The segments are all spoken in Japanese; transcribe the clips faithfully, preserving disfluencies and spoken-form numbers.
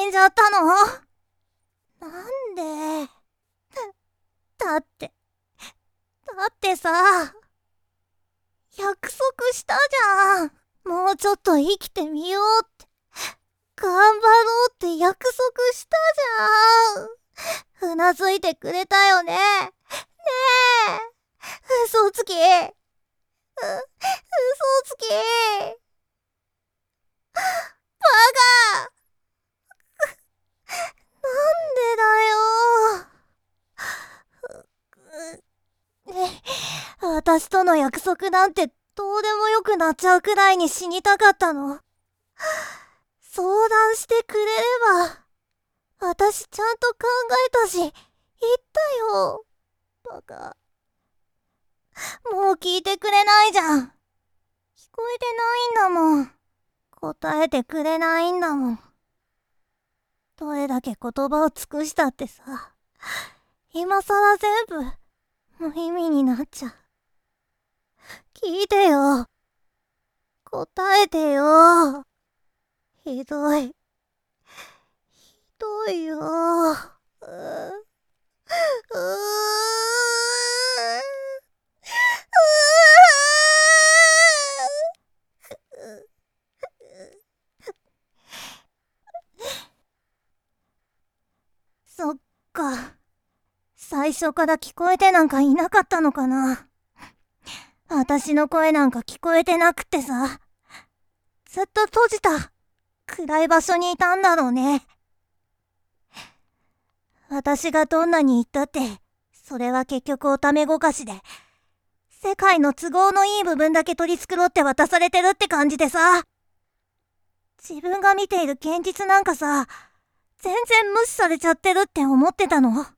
んじゃったの？なんで？だって、だってさ、約束したじゃん。もうちょっと生きてみようって。頑張ろうって約束したじゃん。うなずいてくれたよね。ねえ。嘘つき。う、嘘つき。バカ。なんでだよ。私との約束なんてどうでもよくなっちゃうくらいに死にたかったの。相談してくれれば、私ちゃんと考えたし、言ったよ。バカ。もう聞いてくれないじゃん。聞こえてないんだもん。答えてくれないんだもん。どれだけ言葉を尽くしたってさ、今さら全部無意味になっちゃう。聞いてよ。答えてよ。ひどい。ひどいよ。うううそっか。最初から聞こえてなんかいなかったのかな。私の声なんか聞こえてなくってさ、ずっと閉じた暗い場所にいたんだろうね。私がどんなに言ったって、それは結局おためごかしで、世界の都合のいい部分だけ取り繕って渡されてるって感じでさ、自分が見ている現実なんかさ、全然無視されちゃってるって思ってたの。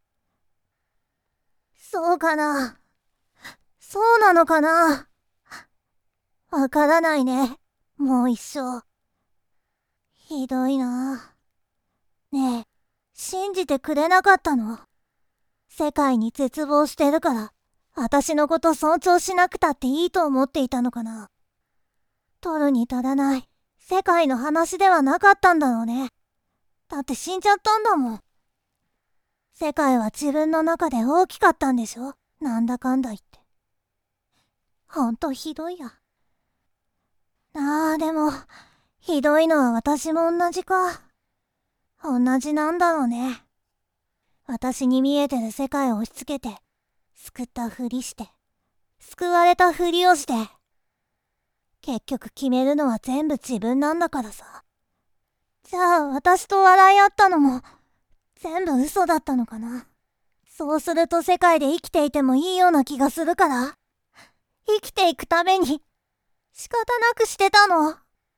そうかな。そうなのかな。わからないね。もう一生。ひどいな。ねえ、信じてくれなかったの？世界に絶望してるから、私のこと尊重しなくたっていいと思っていたのかな。取るに足らない世界の話ではなかったんだろうね。だって死んじゃったんだもん。世界は自分の中で大きかったんでしょ、なんだかんだ言って。ほんとひどいや。ああ、でも、ひどいのは私も同じか。同じなんだろうね。私に見えてる世界を押し付けて、救ったふりして、救われたふりをして。結局決めるのは全部自分なんだからさ。じゃあ私と笑い合ったのも、全部嘘だったのかな。そうすると世界で生きていてもいいような気がするから、生きていくために、仕方なくしてたの。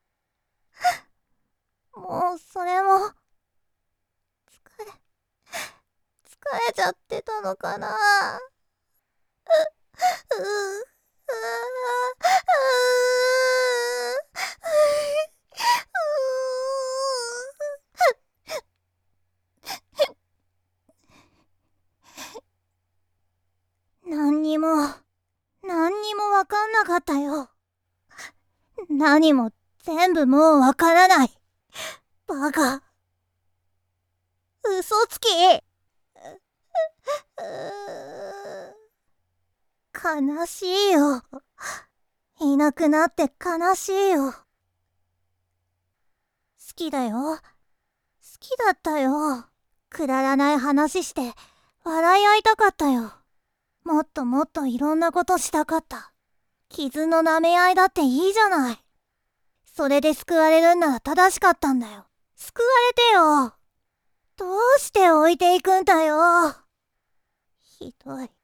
もうそれも、疲れ、疲れちゃってたのかな。う、う、う、う、何にも、何にもわかんなかったよ。何も全部もうわからない。バカ。嘘つき。悲しいよ。いなくなって悲しいよ。好きだよ。好きだったよ。くだらない話して笑い合いたかったよ。もっともっといろんなことしたかった。傷の舐め合いだっていいじゃない。それで救われるんなら正しかったんだよ。救われてよ。どうして置いていくんだよ。ひどい。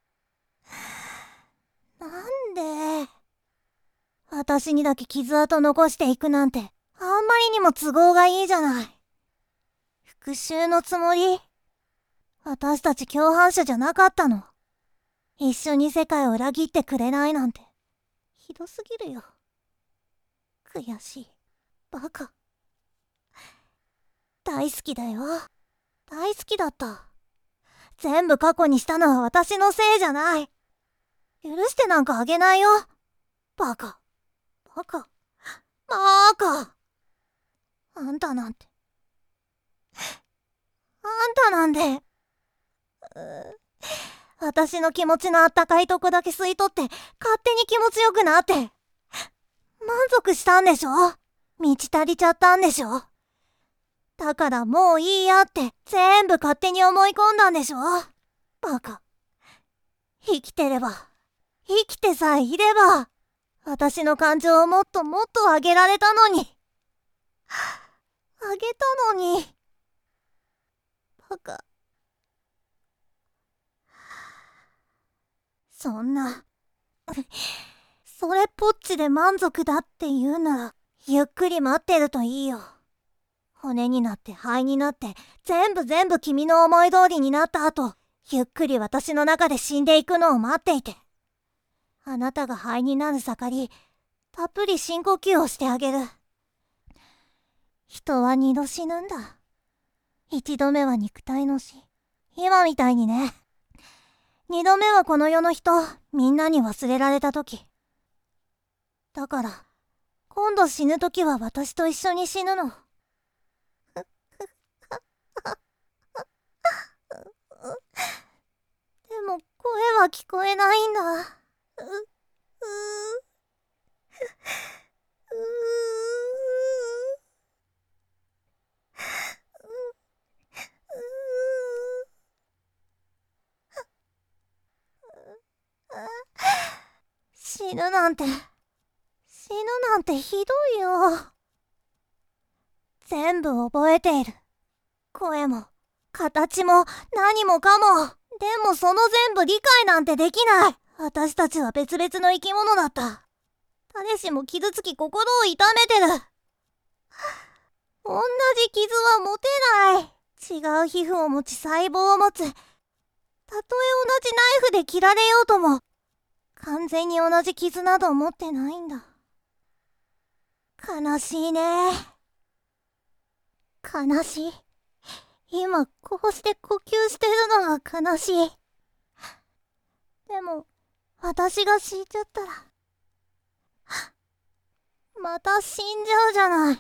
なんで私にだけ傷跡残していくなんて、あんまりにも都合がいいじゃない。復讐のつもり？私たち共犯者じゃなかったの？一緒に世界を裏切ってくれないなんて、ひどすぎるよ。悔しい。バカ。大好きだよ。大好きだった。全部過去にしたのは私のせいじゃない。許してなんかあげないよ。バカ。バカ。バカ。あんたなんて、 あんたなんで、私の気持ちのあったかいとこだけ吸い取って勝手に気持ちよくなって満足したんでしょ。満ち足りちゃったんでしょ。だからもういいやって全部勝手に思い込んだんでしょ。バカ。生きてれば、生きてさえいれば、私の感情をもっともっと上げられたのに。あげたのに。バカ。そんな、それっぽっちで満足だって言うなら、ゆっくり待ってるといいよ。骨になって灰になって全部全部君の思い通りになった後、ゆっくり私の中で死んでいくのを待っていて、あなたが灰になる盛り、たっぷり深呼吸をしてあげる。人は二度死ぬんだ。一度目は肉体の死、今みたいにね。二度目はこの世の人みんなに忘れられた時。だから今度死ぬ時は私と一緒に死ぬの。でも声は聞こえないんだ。う、う、う、死ぬなんて、死ぬなんてひどいよ。全部覚えている。声も、形も、何もかも。でもその全部理解なんてできない。私たちは別々の生き物だった。誰しも傷つき心を痛めてる。同じ傷は持てない。違う皮膚を持ち細胞を持つ。たとえ同じナイフで切られようとも、完全に同じ傷など持ってないんだ。悲しいね。悲しい。今こうして呼吸してるのが悲しい。でも私が死んじゃったらまた死んじゃうじゃない。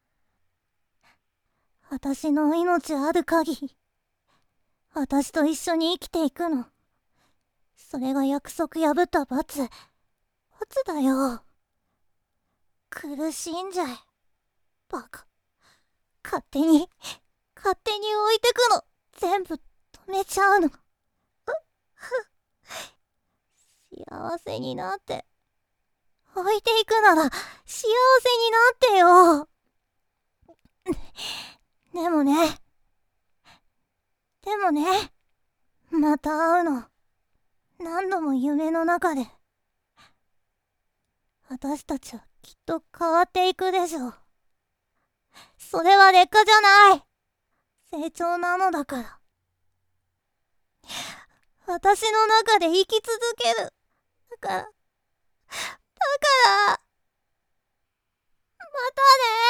私の命ある限り私と一緒に生きていくの。それが約束破った罰。罰だよ。苦しんじゃえ。バカ。勝手に勝手に置いてくの。全部止めちゃうの。幸せになって。置いていくなら幸せになってよ。でもね。でもね。また会うの。何度も夢の中で。私たちはきっと変わっていくでしょう。それは劣化じゃない。成長なのだから。私の中で生き続ける。だから、だから、またね。